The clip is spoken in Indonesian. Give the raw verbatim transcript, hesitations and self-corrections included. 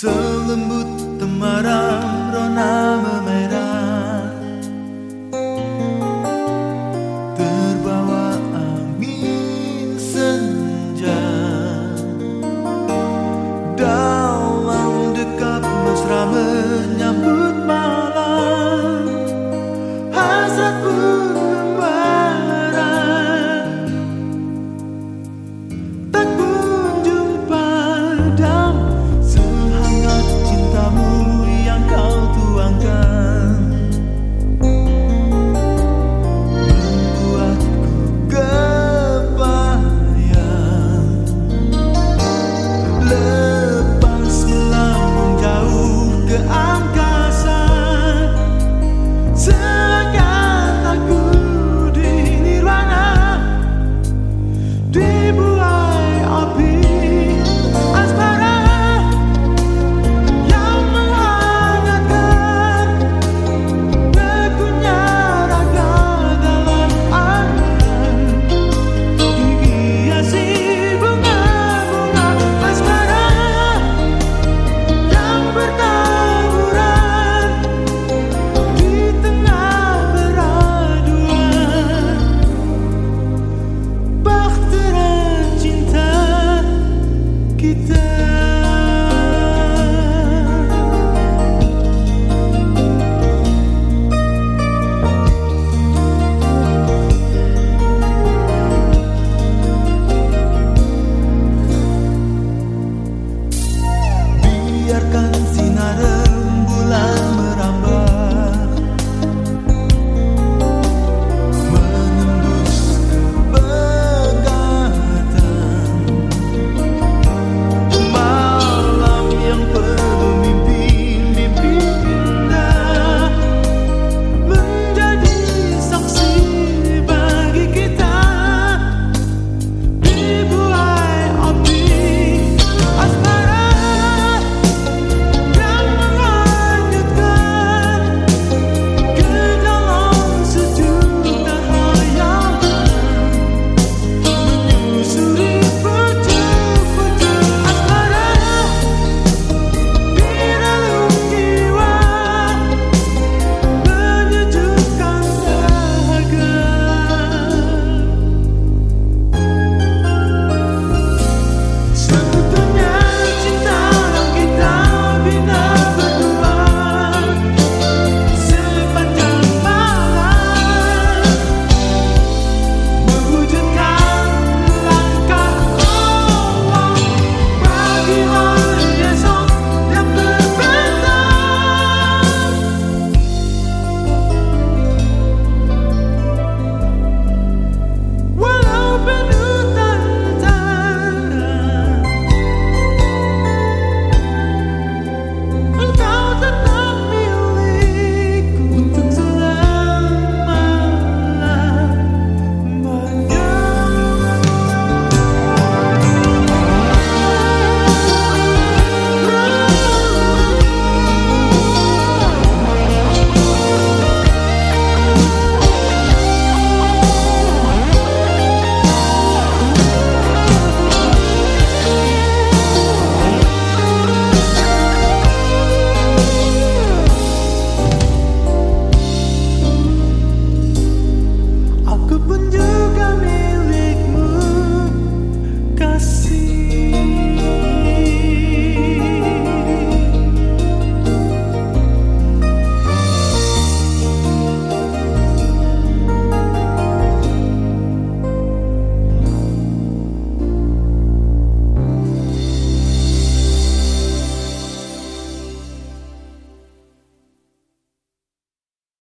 Selembut temaram rona memerah, terbawa angin senja. Dalam dekap mesra menyambut malam, hasrat pun membara. Tak kunjung padam sehangat cintamu yang kau tuangkan, membuatku kebayang lepas melambung jauh ke angkasa, seakan aku di nirwana, dibuai api asmara yang menghangatkan teguhnya raga dalam angan, dihiasi bunga-bunga asmara yang bertaburan di tengah beraduan. Bahtera cinta kita.